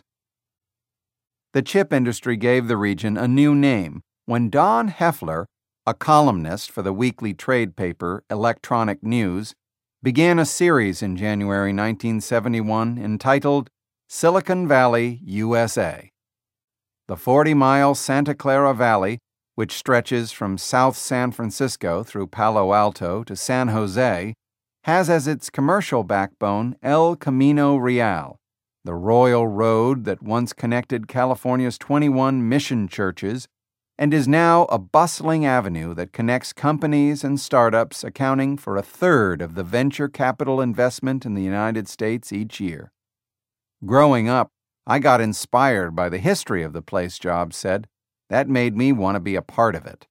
Speaker 2: The chip industry gave the region a new name when Don Heffler, a columnist for the weekly trade paper Electronic News, began a series in January 1971 entitled Silicon Valley, USA. The 40-mile Santa Clara Valley, which stretches from South San Francisco through Palo Alto to San Jose, has as its commercial backbone El Camino Real, the royal road that once connected California's 21 mission churches and is now a bustling avenue that connects companies and startups accounting for 1/3 of the venture capital investment in the United States each year. Growing up, I got inspired by the history of the place, Jobs said. That made me want to be a part of it.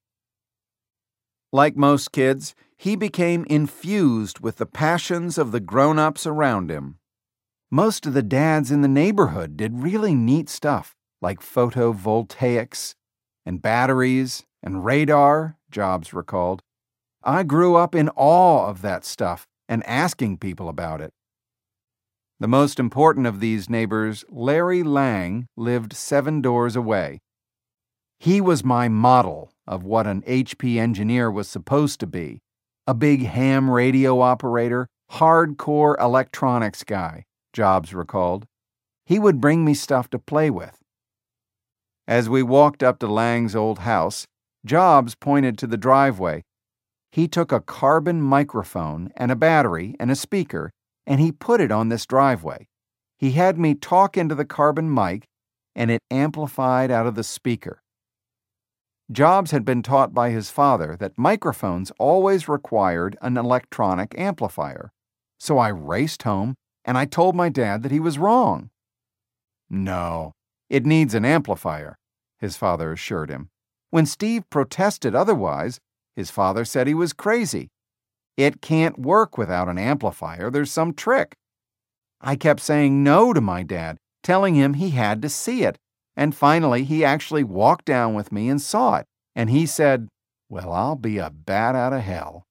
Speaker 2: Like most kids, he became infused with the passions of the grown-ups around him. Most of the dads in the neighborhood did really neat stuff, like photovoltaics and batteries and radar, Jobs recalled. I grew up in awe of that stuff and asking people about it. The most important of these neighbors, Larry Lang, lived 7 doors away. He was my model of what an HP engineer was supposed to be, a big ham radio operator, hardcore electronics guy, Jobs recalled. He would bring me stuff to play with. As we walked up to Lang's old house, Jobs pointed to the driveway. He took a carbon microphone and a battery and a speaker, and he put it on this driveway. He had me talk into the carbon mic, and it amplified out of the speaker. Jobs had been taught by his father that microphones always required an electronic amplifier. So I raced home, and I told my dad that he was wrong. "No, it needs an amplifier," his father assured him. When Steve protested otherwise, his father said he was crazy. "It can't work without an amplifier. There's some trick." I kept saying no to my dad, telling him he had to see it. And finally, he actually walked down with me and saw it. And he said, "Well, I'll be a bat out of hell."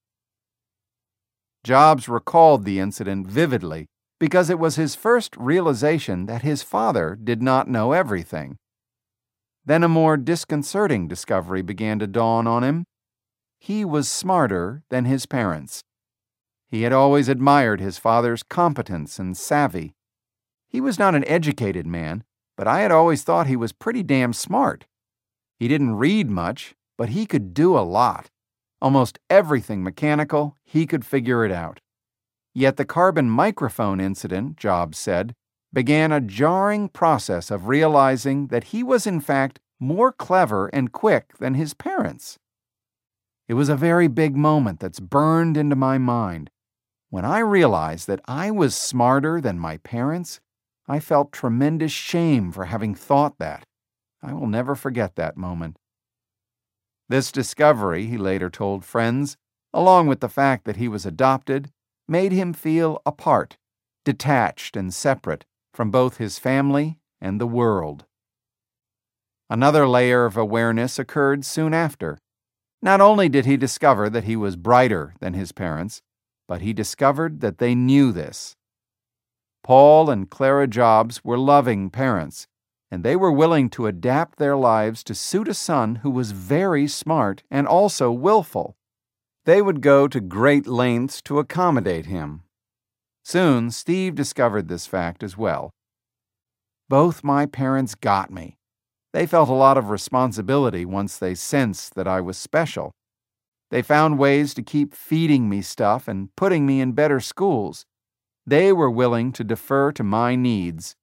Speaker 2: Jobs recalled the incident vividly because it was his first realization that his father did not know everything. Then a more disconcerting discovery began to dawn on him. He was smarter than his parents. He had always admired his father's competence and savvy. He was not an educated man, but I had always thought he was pretty damn smart. He didn't read much, but he could do a lot. Almost everything mechanical, he could figure it out. Yet the carbon microphone incident, Jobs said, began a jarring process of realizing that he was in fact more clever and quick than his parents. It was a very big moment that's burned into my mind. When I realized that I was smarter than my parents, I felt tremendous shame for having thought that. I will never forget that moment. This discovery, he later told friends, along with the fact that he was adopted, made him feel apart, detached and separate from both his family and the world. Another layer of awareness occurred soon after. Not only did he discover that he was brighter than his parents, but he discovered that they knew this. Paul and Clara Jobs were loving parents, and they were willing to adapt their lives to suit a son who was very smart and also willful. They would go to great lengths to accommodate him. Soon, Steve discovered this fact as well. "Both my parents got me. They felt a lot of responsibility once they sensed that I was special. They found ways to keep feeding me stuff and putting me in better schools. They were willing to defer to my needs."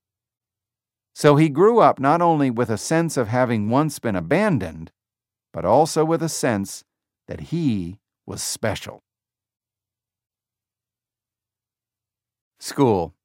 Speaker 2: So he grew up not only with a sense of having once been abandoned, but also with a sense that he was special. School.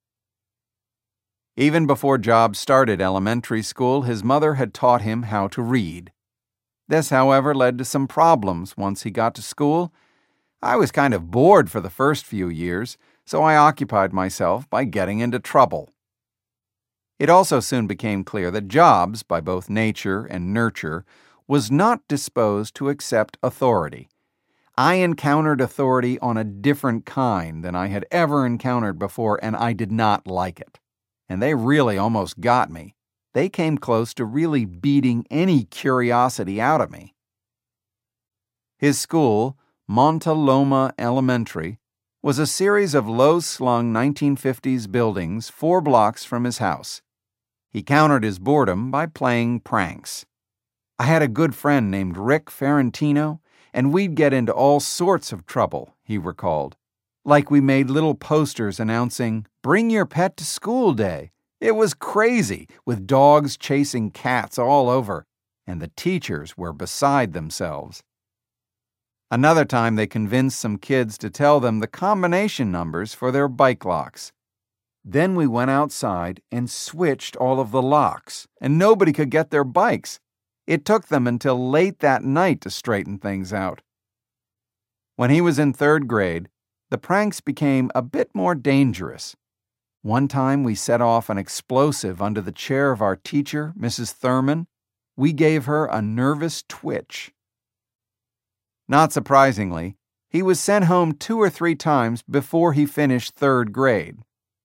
Speaker 2: Even before Jobs started elementary school, his mother had taught him how to read. This, however, led to some problems once he got to school. I was kind of bored for the first few years, so I occupied myself by getting into trouble. It also soon became clear that Jobs, by both nature and nurture, was not disposed to accept authority. I encountered authority on a different kind than I had ever encountered before, and I did not like it. And they really almost got me. They came close to really beating any curiosity out of me. His school, Monta Loma Elementary, was a series of low-slung 1950s buildings 4 blocks from his house. He countered his boredom by playing pranks. I had a good friend named Rick Ferrantino, and we'd get into all sorts of trouble, he recalled. Like we made little posters announcing, "Bring your pet to school day." It was crazy, with dogs chasing cats all over, and the teachers were beside themselves. Another time they convinced some kids to tell them the combination numbers for their bike locks. Then we went outside and switched all of the locks, and nobody could get their bikes. It took them until late that night to straighten things out. When he was in 3rd grade, the pranks became a bit more dangerous. One time we set off an explosive under the chair of our teacher, Mrs. Thurman. We gave her a nervous twitch. Not surprisingly, he was sent home 2 or 3 times before he finished 3rd grade.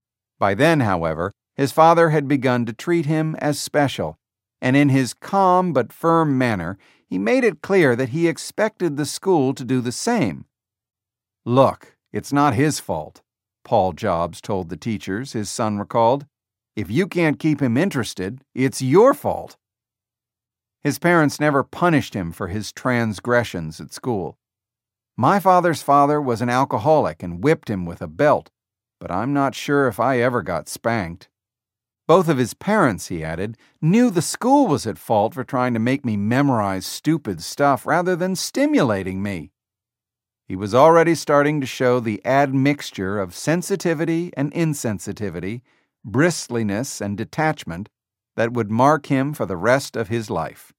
Speaker 2: By then, however, his father had begun to treat him as special, and in his calm but firm manner, he made it clear that he expected the school to do the same. "Look, it's not his fault," Paul Jobs told the teachers, his son recalled. "If you can't keep him interested, it's your fault." His parents never punished him for his transgressions at school. "My father's father was an alcoholic and whipped him with a belt, but I'm not sure if I ever got spanked. Both of his parents," he added, "knew the school was at fault for trying to make me memorize stupid stuff rather than stimulating me." He was already starting to show the admixture of sensitivity and insensitivity, bristliness and detachment that would mark him for the rest of his life.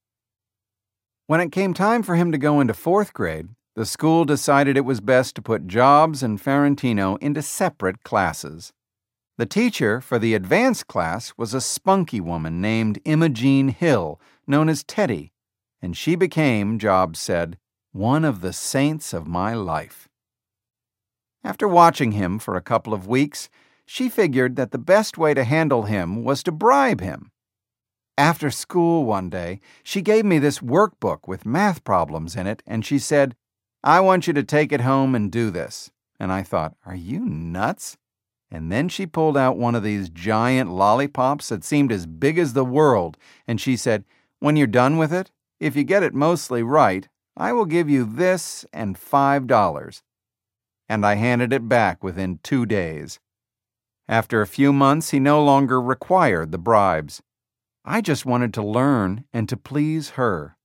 Speaker 2: When it came time for him to go into 4th grade, the school decided it was best to put Jobs and Ferrantino into separate classes. The teacher for the advanced class was a spunky woman named Imogene Hill, known as Teddy, and she became, Jobs said, one of the saints of my life. After watching him for a couple of weeks, she figured that the best way to handle him was to bribe him. After school one day, she gave me this workbook with math problems in it, and she said, "I want you to take it home and do this." And I thought, "Are you nuts?" And then she pulled out one of these giant lollipops that seemed as big as the world, and she said, "When you're done with it, if you get it mostly right, I will give you this and $5. And I handed it back within 2 days. After a few months, he no longer required the bribes. I just wanted to learn and to please her.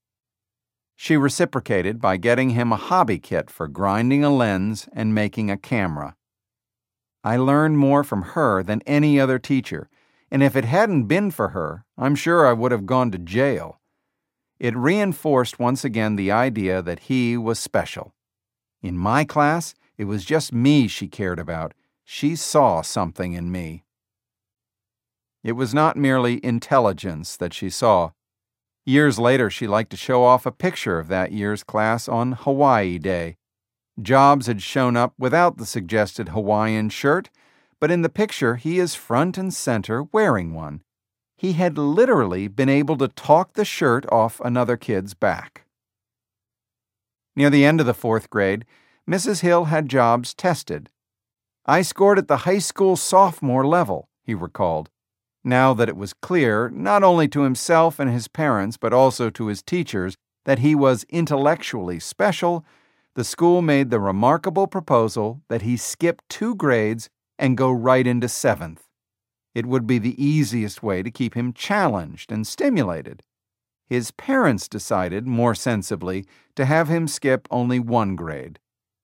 Speaker 2: She reciprocated by getting him a hobby kit for grinding a lens and making a camera. I learned more from her than any other teacher, and if it hadn't been for her, I'm sure I would have gone to jail. It reinforced once again the idea that he was special. In my class, it was just me she cared about. She saw something in me. It was not merely intelligence that she saw. Years later, she liked to show off a picture of that year's class on Hawaii Day. Jobs had shown up without the suggested Hawaiian shirt, but in the picture he is front and center wearing one. He had literally been able to talk the shirt off another kid's back. Near the end of the 4th grade, Mrs. Hill had Jobs tested. "I scored at the high school sophomore level," he recalled. Now that it was clear, not only to himself and his parents, but also to his teachers, that he was intellectually special, the school made the remarkable proposal that he skip 2 grades and go right into 7th. It would be the easiest way to keep him challenged and stimulated. His parents decided, more sensibly, to have him skip only 1 grade.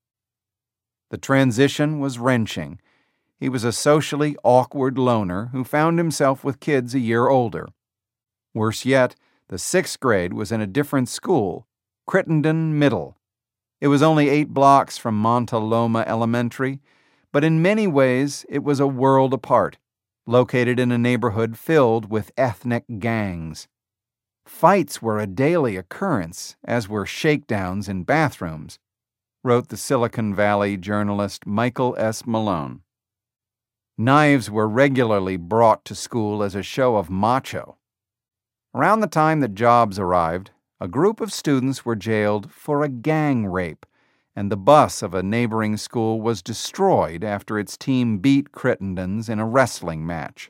Speaker 2: The transition was wrenching. He was a socially awkward loner who found himself with kids a year older. Worse yet, the 6th grade was in a different school, Crittenden Middle. It was only 8 blocks from Monta Loma Elementary, but in many ways it was a world apart, located in a neighborhood filled with ethnic gangs. Fights were a daily occurrence, as were shakedowns in bathrooms, wrote the Silicon Valley journalist Michael S. Malone. Knives were regularly brought to school as a show of macho. Around the time that Jobs arrived, a group of students were jailed for a gang rape, and the bus of a neighboring school was destroyed after its team beat Crittenden's in a wrestling match.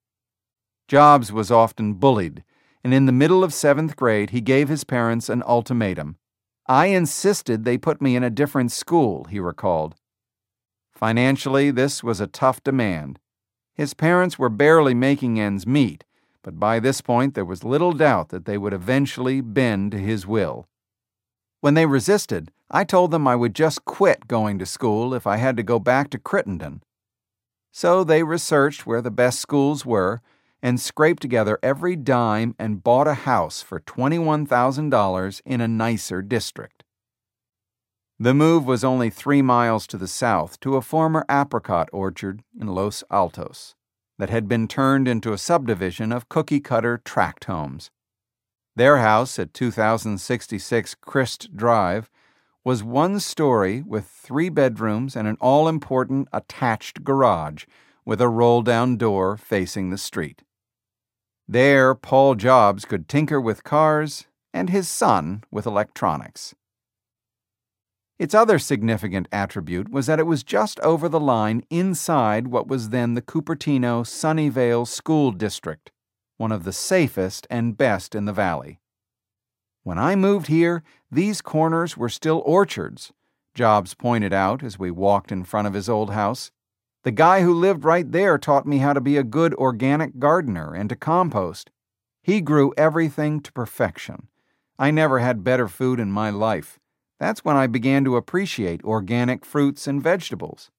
Speaker 2: Jobs was often bullied, and in the middle of 7th grade he gave his parents an ultimatum. "I insisted they put me in a different school," he recalled. Financially, this was a tough demand. His parents were barely making ends meet, but by this point there was little doubt that they would eventually bend to his will. When they resisted, I told them I would just quit going to school if I had to go back to Crittenden. So they researched where the best schools were and scraped together every dime and bought a house for $21,000 in a nicer district. The move was only 3 miles to the south to a former apricot orchard in Los Altos that had been turned into a subdivision of cookie-cutter tract homes. Their house at 2066 Christ Drive was 1 story with 3 bedrooms and an all-important attached garage, with a roll-down door facing the street. There, Paul Jobs could tinker with cars and his son with electronics. Its other significant attribute was that it was just over the line inside what was then the Cupertino Sunnyvale School District, one of the safest and best in the valley. When I moved here, these corners were still orchards, Jobs pointed out as we walked in front of his old house. The guy who lived right there taught me how to be a good organic gardener and to compost. He grew everything to perfection. I never had better food in my life. That's when I began to appreciate organic fruits and vegetables.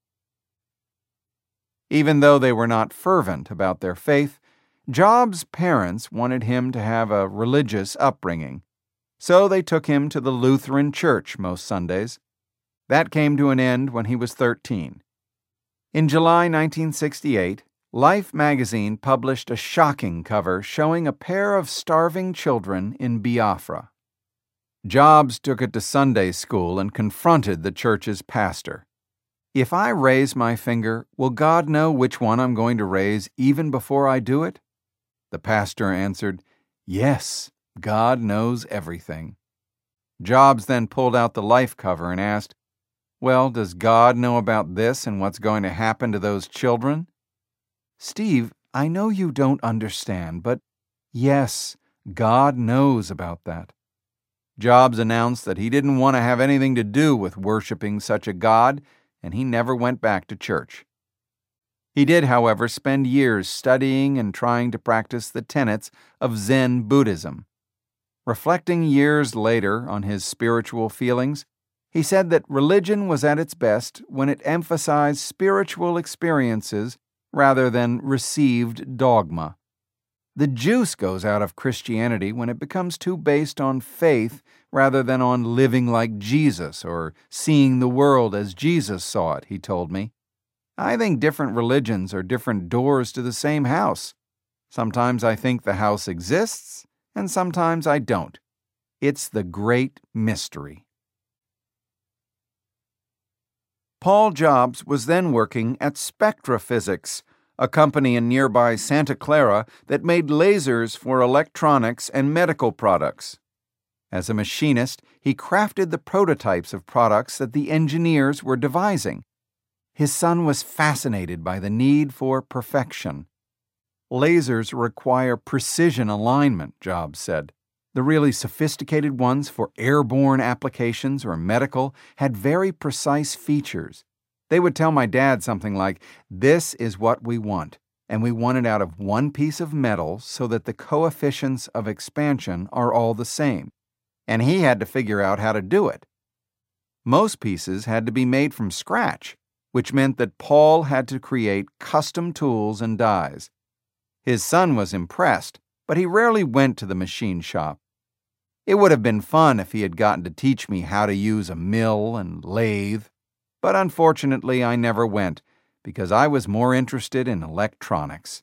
Speaker 2: Even though they were not fervent about their faith, Jobs' parents wanted him to have a religious upbringing, so they took him to the Lutheran church most Sundays. That came to an end when he was 13. In July 1968, Life magazine published a shocking cover showing a pair of starving children in Biafra. Jobs took it to Sunday school and confronted the church's pastor. "If I raise my finger, will God know which one I'm going to raise even before I do it?" The pastor answered, "Yes, God knows everything." Jobs then pulled out the Life cover and asked, "Well, does God know about this and what's going to happen to those children?" "Steve, I know you don't understand, but yes, God knows about that." Jobs announced that he didn't want to have anything to do with worshiping such a God, and he never went back to church. He did, however, spend years studying and trying to practice the tenets of Zen Buddhism. Reflecting years later on his spiritual feelings, he said that religion was at its best when it emphasized spiritual experiences rather than received dogma. The juice goes out of Christianity when it becomes too based on faith rather than on living like Jesus or seeing the world as Jesus saw it, he told me. I think different religions are different doors to the same house. Sometimes I think the house exists, and sometimes I don't. It's the great mystery. Paul Jobs was then working at Spectra Physics, a company in nearby Santa Clara that made lasers for electronics and medical products. As a machinist, he crafted the prototypes of products that the engineers were devising. His son was fascinated by the need for perfection. Lasers require precision alignment, Jobs said. The really sophisticated ones for airborne applications or medical had very precise features. They would tell my dad something like, "This is what we want, and we want it out of one piece of metal so that the coefficients of expansion are all the same." And he had to figure out how to do it. Most pieces had to be made from scratch, which meant that Paul had to create custom tools and dies. His son was impressed, but he rarely went to the machine shop. It would have been fun if he had gotten to teach me how to use a mill and lathe, but unfortunately I never went because I was more interested in electronics.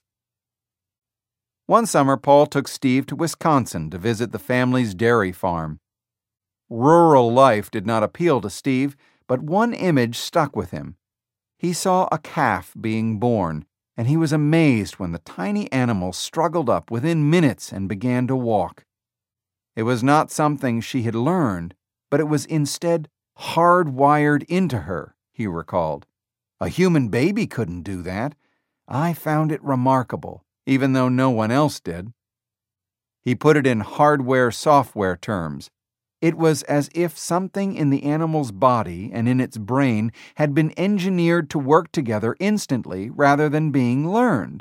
Speaker 2: One summer, Paul took Steve to Wisconsin to visit the family's dairy farm. Rural life did not appeal to Steve, but one image stuck with him. He saw a calf being born, and he was amazed when the tiny animal struggled up within minutes and began to walk. It was not something she had learned, but it was instead hardwired into her, he recalled. A human baby couldn't do that. I found it remarkable, even though no one else did. He put it in hardware-software terms. It was as if something in the animal's body and in its brain had been engineered to work together instantly rather than being learned.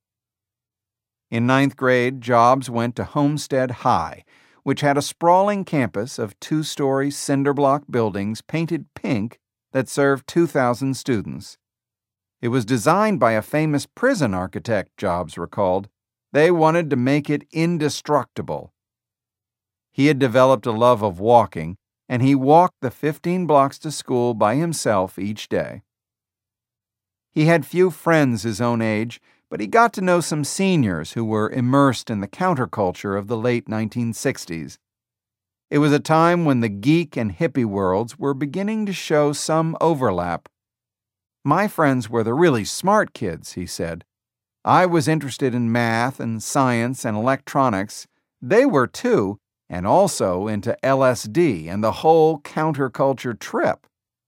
Speaker 2: In 9th grade, Jobs went to Homestead High, which had a sprawling campus of 2-story cinder-block buildings painted pink that served 2,000 students. It was designed by a famous prison architect, Jobs recalled. They wanted to make it indestructible. He had developed a love of walking, and he walked the 15 blocks to school by himself each day. He had few friends his own age, but he got to know some seniors who were immersed in the counterculture of the late 1960s. It was a time when the geek and hippie worlds were beginning to show some overlap. My friends were the really smart kids, he said. I was interested in math and science and electronics. They were too, and also into LSD and the whole counterculture trip.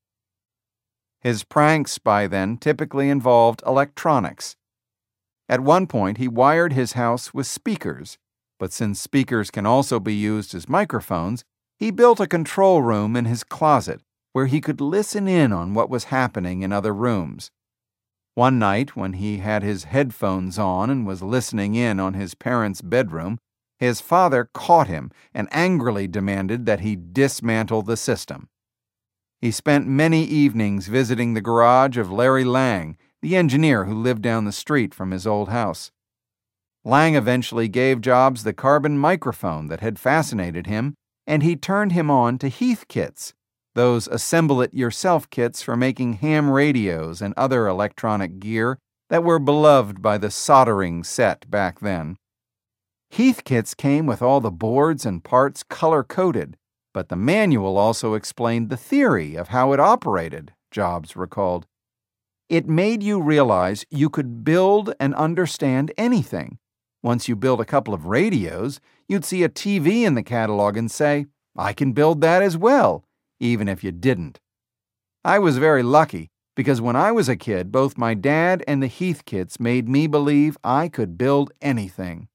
Speaker 2: His pranks by then typically involved electronics. At one point, he wired his house with speakers, but since speakers can also be used as microphones, he built a control room in his closet where he could listen in on what was happening in other rooms. One night, when he had his headphones on and was listening in on his parents' bedroom, his father caught him and angrily demanded that he dismantle the system. He spent many evenings visiting the garage of Larry Lang, the engineer who lived down the street from his old house. Lang eventually gave Jobs the carbon microphone that had fascinated him, and he turned him on to Heath kits, those assemble-it-yourself kits for making ham radios and other electronic gear that were beloved by the soldering set back then. Heath kits came with all the boards and parts color-coded, but the manual also explained the theory of how it operated, Jobs recalled. It made you realize you could build and understand anything. Once you build a couple of radios, you'd see a TV in the catalog and say, I can build that as well, even if you didn't. I was very lucky because when I was a kid, both my dad and the Heath kits made me believe I could build anything.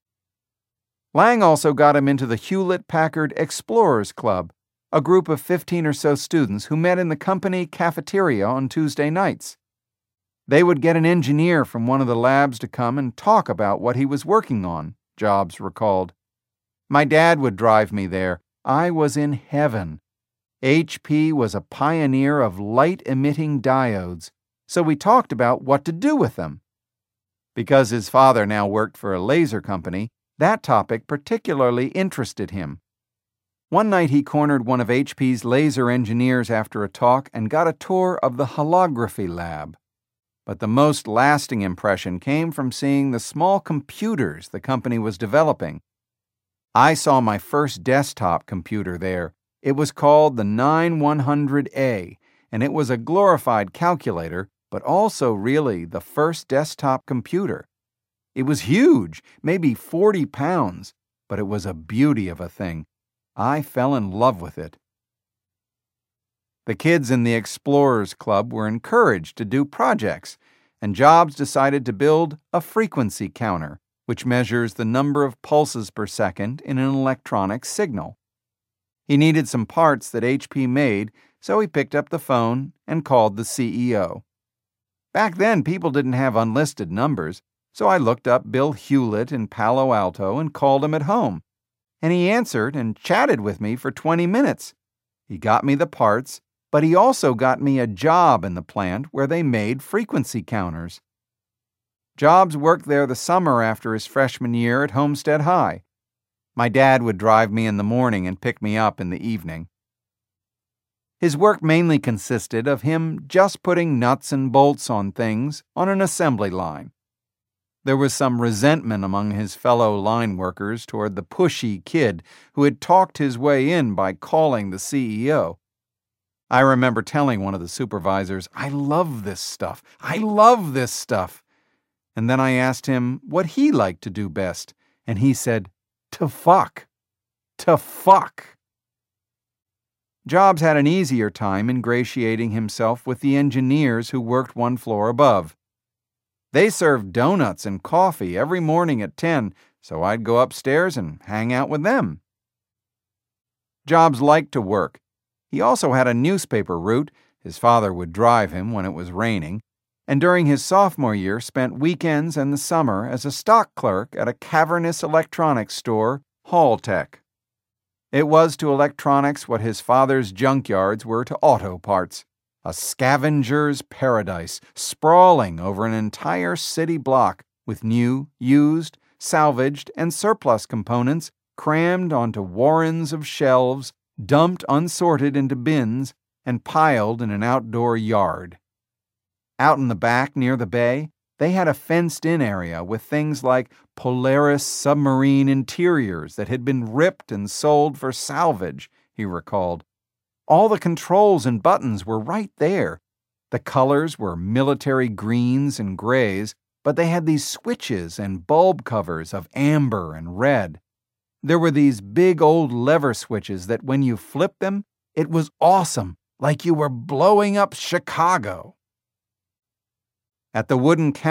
Speaker 2: Lang also got him into the Hewlett-Packard Explorers Club, a group of 15 or so students who met in the company cafeteria on Tuesday nights. They would get an engineer from one of the labs to come and talk about what he was working on, Jobs recalled. My dad would drive me there. I was in heaven. HP was a pioneer of light-emitting diodes, so we talked about what to do with them. Because his father now worked for a laser company, that topic particularly interested him. One night he cornered one of HP's laser engineers after a talk and got a tour of the holography lab. But the most lasting impression came from seeing the small computers the company was developing. I saw my first desktop computer there. It was called the 9100A, and it was a glorified calculator, but also really the first desktop computer. It was huge, maybe 40 pounds, but it was a beauty of a thing. I fell in love with it. The kids in the Explorers Club were encouraged to do projects, and Jobs decided to build a frequency counter, which measures the number of pulses per second in an electronic signal. He needed some parts that HP made, so he picked up the phone and called the CEO. Back then, people didn't have unlisted numbers, so I looked up Bill Hewlett in Palo Alto and called him at home. And he answered and chatted with me for 20 minutes. He got me the parts, but he also got me a job in the plant where they made frequency counters. Jobs worked there the summer after his freshman year at Homestead High. My dad would drive me in the morning and pick me up in the evening. His work mainly consisted of him just putting nuts and bolts on things on an assembly line. There was some resentment among his fellow line workers toward the pushy kid who had talked his way in by calling the CEO. I remember telling one of the supervisors, I love this stuff. I love this stuff. And then I asked him what he liked to do best, and he said, to fuck. To fuck. Jobs had an easier time ingratiating himself with the engineers who worked one floor above. They served donuts and coffee every morning at 10, so I'd go upstairs and hang out with them. Jobs liked to work. He also had a newspaper route. His father would drive him when it was raining, and during his sophomore year spent weekends and the summer as a stock clerk at a cavernous electronics store, Halltech. It was to electronics what his father's junkyards were to auto parts. A scavenger's paradise, sprawling over an entire city block with new, used, salvaged, and surplus components crammed onto warrens of shelves, dumped unsorted into bins, and piled in an outdoor yard. Out in the back near the bay, they had a fenced-in area with things like Polaris submarine interiors that had been ripped and sold for salvage, he recalled. All the controls and buttons were right there. The colors were military greens and grays, but they had these switches and bulb covers of amber and red. There were these big old lever switches that when you flipped them, it was awesome, like you were blowing up Chicago. At the wooden